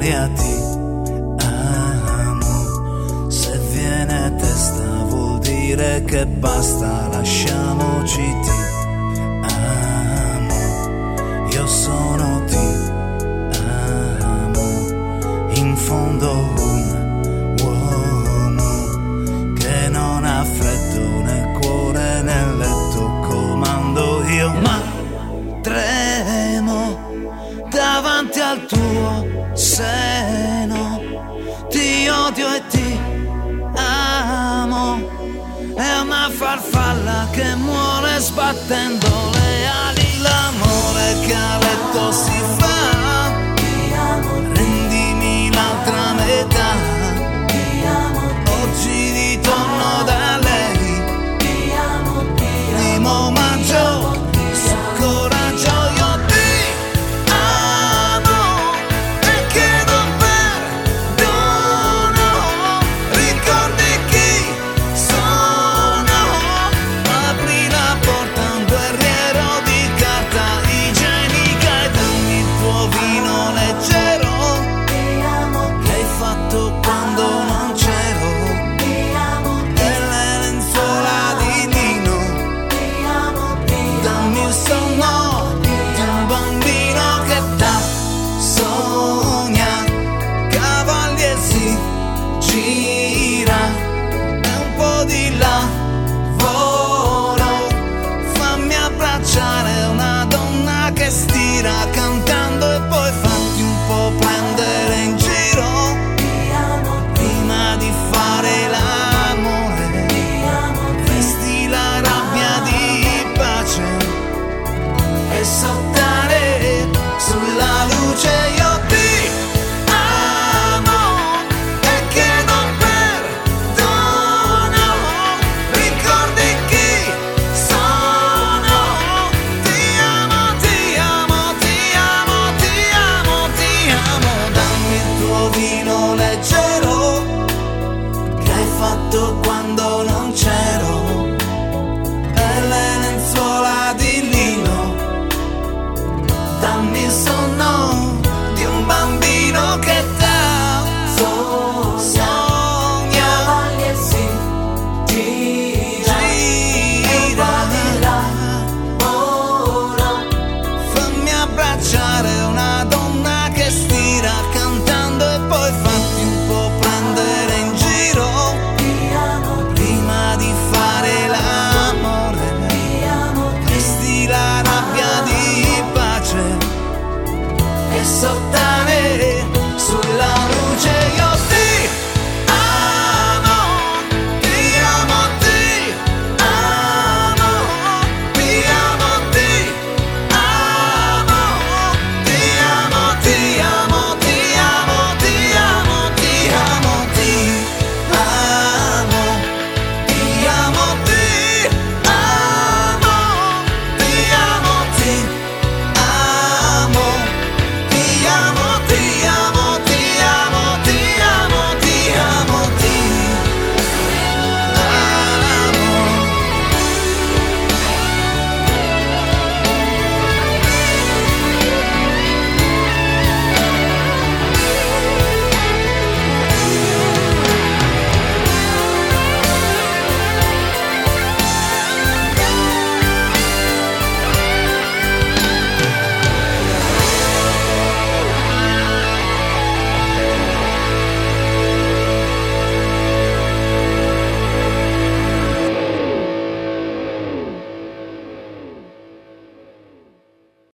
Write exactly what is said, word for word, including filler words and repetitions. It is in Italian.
aria ti amo. Se viene a testa vuol dire che basta, lasciamoci ti amo. Io sono ti amo, in fondo un uomo che non ha freddo né cuore nel letto, comando io, ma tremo davanti al tuo seno, ti odio e ti amo, è una farfalla che muore sbattendo le ali, l'amore che a letto si fa, rendimi l'altra metà, oggi ritorno da lei, primo maggio, su coraggio io ti amo e chiedo perdono, ricordi chi sono, apri la porta a un guerriero di carta igienica e dammi il tuo vino leggero che hai fatto quando non c'ero, e le lenzuola di lino, dammi il sonno di un bambino che da sogna, cavalli e si gira, e un po' di lavoro, fammi abbracciare una donna che stira cantando e poi fatti un po' prendere in giro, prima di fare l'amore, vesti la rabbia di pace e sotterra